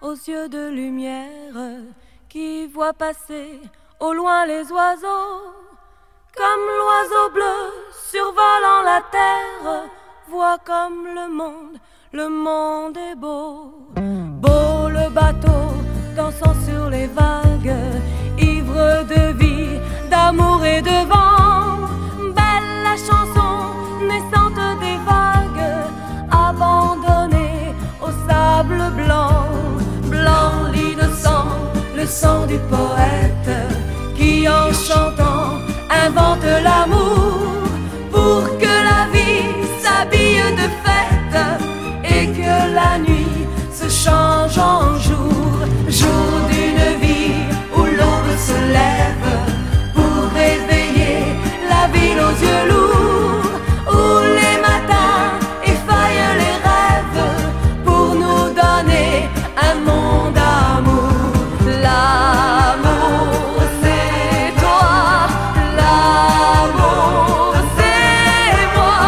aux yeux de lumière qui voit passer au loin les oiseaux. Comme l'oiseau bleu survolant la terre, voit comme le monde est beau. Beau le bateau dansant sur les vagues, ivre de vie, d'amour et de vent. Belle la chanson naissante des vagues, abandonnée au sable blanc. Blanc l'innocent, le sang du poète, qui en chantant invente l'amour, pour que la vie s'habille de fête et que la nuit se change en jour. Jour d'une vie où l'aube se lève pour réveiller la ville aux yeux lourds, où les matins effeuillent les rêves pour nous donner un monde d'amour. L'amour c'est toi, l'amour c'est moi,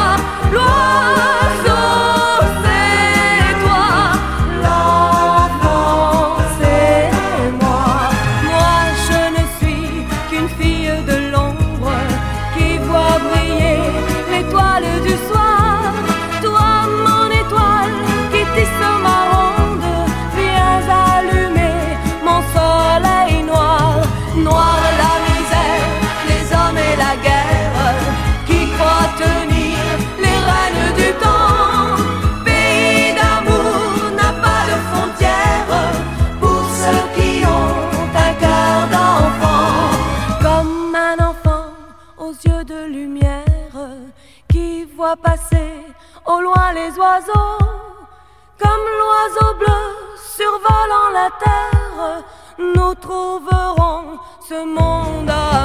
l'oiseau c'est toi, l'enfant c'est moi. Moi je ne suis qu'une fille de l'ombre qui voit briller l'étoile du soir. Toi mon étoile qui tisse ma ronde, viens allumer mon soleil noir. Noir la misère, les hommes et la guerre, qui croient tenir les rênes du temps. Pays d'amour n'a pas de frontières pour ceux qui ont un cœur d'enfant. Comme un enfant aux yeux de lumière qui voit passer au loin les oiseaux. Comme l'oiseau bleu survolant la terre, nous trouverons ce monde à